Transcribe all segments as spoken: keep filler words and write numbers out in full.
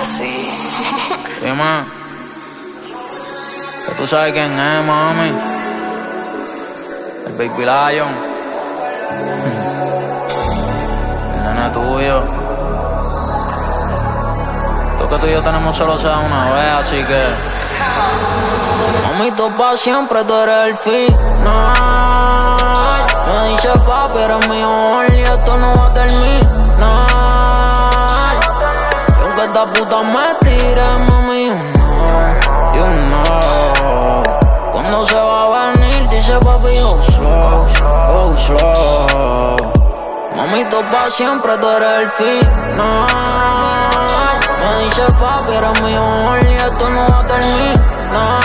así. Dime, que tú sabes quién es, mami. El Baby Lion. El nene tuyo. Esto que tú y yo tenemos solo sea una vez, así que mami, tú pa' siempre, tú eres el final. Me dice papi, eres mi amor y esto no va a terminar. Y aunque esta puta me tire, mami, you know, you know. Cuando se va a venir, dice papi, go slow, go slow. Mami, tú pa' siempre, tú eres el final. Me dice papi, eres mi amor y esto no va a terminar.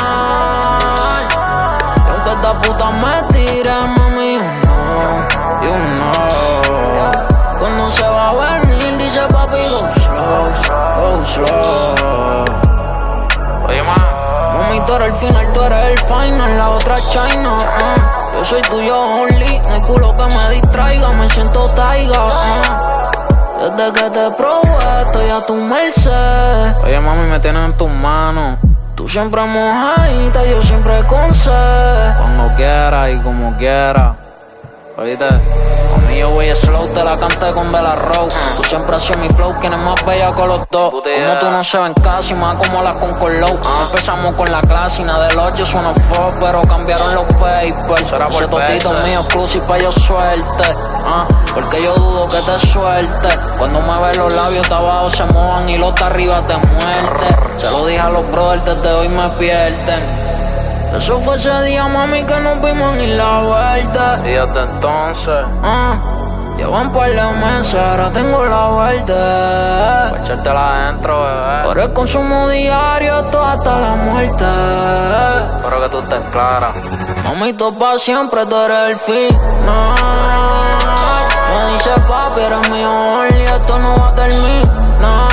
Y aunque esta puta me tire, mami, you know, you know. Cuando se va a venir, dice papi, go slow, go slow. Oye, ma. Mami, tú eres el final, tú eres el final, la otra China, uh. Yo soy tuyo only, no hay culo que me distraiga, me siento taiga, uh. Desde que te probé, estoy a tu merced. Oye, mami, me tienes en tus manos. Tú siempre mojadita, yo siempre con sed. Cuando quiera y como quiera. Oíste, a mí yo voy slow, te la canté con Bella Rose. Tú siempre has sido mi flow, quien es más bella con los dos. Como tú no se ven casi, más como las con Corlow. Empezamos con la clase y nada del ocho suena fuck, pero cambiaron los papers. Ese totito mío exclusive pa' yo suerte, ah, porque yo dudo que te suelte. Cuando me ves los labios de abajo se mojan y los de arriba te muerte. Se lo dije a los brothers, desde hoy me pierden. Eso fue ese día, mami, que nos vimos en la vuelta. Y desde entonces, ah, llevan par de meses, ahora tengo la vuelta. Pa' echártela adentro, bebé. Por el consumo diario, esto hasta la muerte. Espero que tú estés clara. Mami, tú pa' siempre, tú eres el final. Me dice papi, eres mi amor y esto no va a terminar.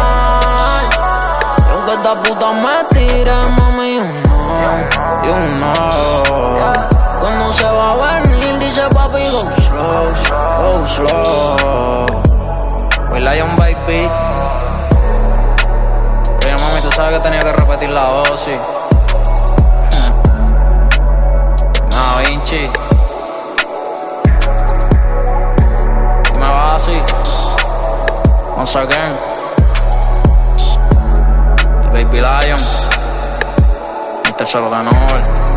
Y aunque esta puta me tire, mami, you know, you know. Cuando se va a venir, dice papi, go slow, go slow. Will Lion, baby. Oye, mami, tú sabes que tenía que repetir la dosis. No, Vinci. Y me va así. Once again. El Baby Lion. Mister Solo ganó.